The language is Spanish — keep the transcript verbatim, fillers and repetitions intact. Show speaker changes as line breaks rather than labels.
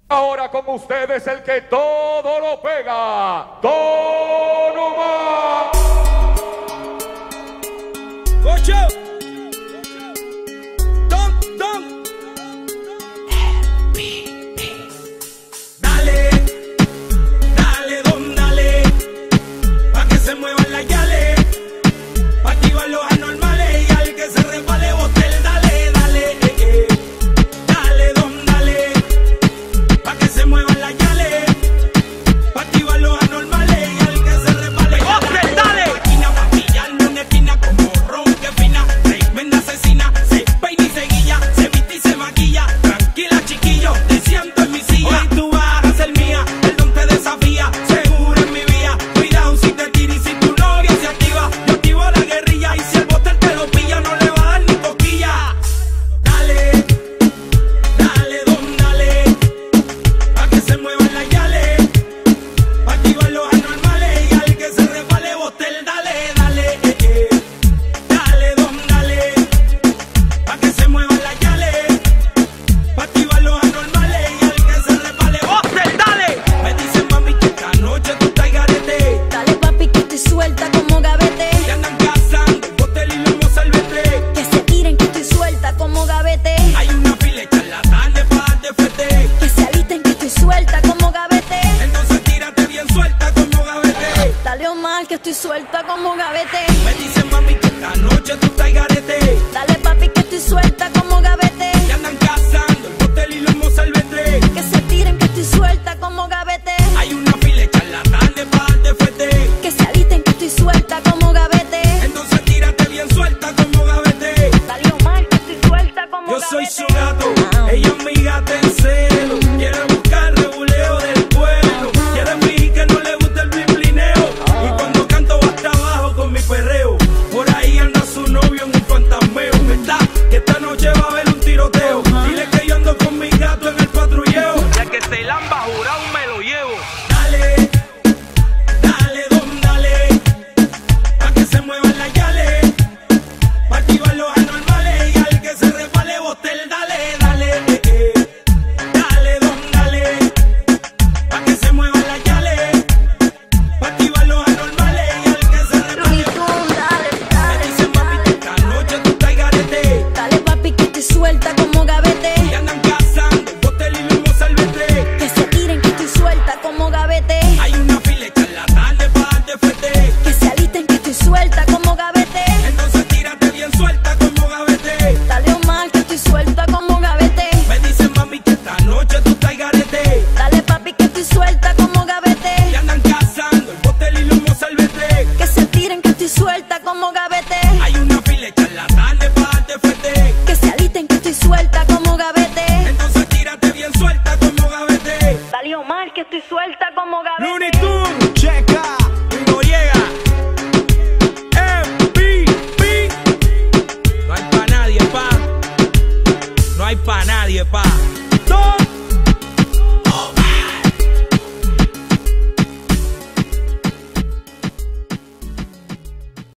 Ahora con ustedes el que todo lo pega, Don Omar.
Ocho. Don, don. Dale, dale, don, dale. Pa' que se muevan las yales. Pa' activar los anormales y al que se resbale botel, dale, dale. Eh, eh. Dale, don, dale. Pa' que se muevan las yales. Pa' activar los anormales y al que se resbale botel, dale. Máquina pa' pillarlo en esquina como ron que fina. Tremenda asesina, se peina y se guilla. Se viste y se maquilla. Tranquila, chiquillo, te siento en mi silla. Hoy tú vas a ser mía, el don te desafía. Seguro en mi vía, cuidado si te tira y si tu novia se activa. Yo activo la guerrilla y si el botel te lo pilla no le va a dar ni cosquilla. Dale, dale, don, dale. Pa' que se muevan las yales. Pa' activar los anormales y al que se resbale botel, dale, dale. Eh, eh. Dale, don, dale. Pa' que se muevan las yales. Pa' activar los anormales y al que se resbale botel, dale. Me dicen mami que esta noche tú estás garete.
Dale papi que estoy suelta como gavete.
Que andan cazando el botel y los salvete.
Que se tiren que estoy suelta como gavete.
Hay una fila de charlatanes pa' darte fete.
Que se alisten que estoy suelta como gavete.
Entonces tírate bien suelta como gavete.
Dale Omar que estoy suelta como gavete.
Me dicen mami que esta noche tú estás garete.
Dale papi que estoy suelta como gavete.
Que andan cazando el botel y los salvete.
Que se tiren que estoy suelta como gavete.
Hay una fila de charlatanes pa' darte fete.
Que se alisten que estoy suelta como gavete.
Entonces tírate bien suelta como gavete.
Dale Omar que estoy suelta como
Yo
gavete.
soy su gato, ella es mi gata en celo. Quiere buscar reguleo del pueblo. Quiere fingir que no le gusta el biblineo. Y cuando canto va hasta abajo con mi perreo. Por ahí anda su novio en un fantasmeo. ¿Verdad? Que esta noche va a haber un tiroteo. Dile que yo ando con mi gato en el patrulleo. Ya que se lamba jurado me lo llevo. Dale, dale, don, dale. Pa' que se muevan las yales. Pa' activar los anormales y al que se resbale botel, dale, dale, eh, eh. Dale, don, dale. Pa' que se muevan las yales. Pa' activar los anormales y al que se resbale botel.
Dale,
Me
dale,
dicen mami que esta noche tú estás garete.
dale papi que estoy suelta como gavete.
Que andan cazando el botel y los salvete.
Que se tiren que estoy suelta como gavete.
Hay una fila de charlatanes pa' darte fete.
Que se alisten que estoy suelta como gavete.
Entonces tírate bien suelta como gavete.
Dale Omar que estoy suelta como gavete.
Me dicen mami que esta noche tú estás garete.
Dale papi que estoy suelta como gavete.
Que andan cazando el botel y los salvete.
Que se tiren que estoy suelta como gavete.
Hay una fila de charlatanes pa' darte fete.
Que se alisten que estoy suelta como gavete.
Entonces tírate bien suelta como gavete.
Dale Omar que estoy suelta como gavete.
Looney Tunes, checa, y Noriega, M V P. No hay pa' nadie, pa. No hay pa' nadie, pa. Don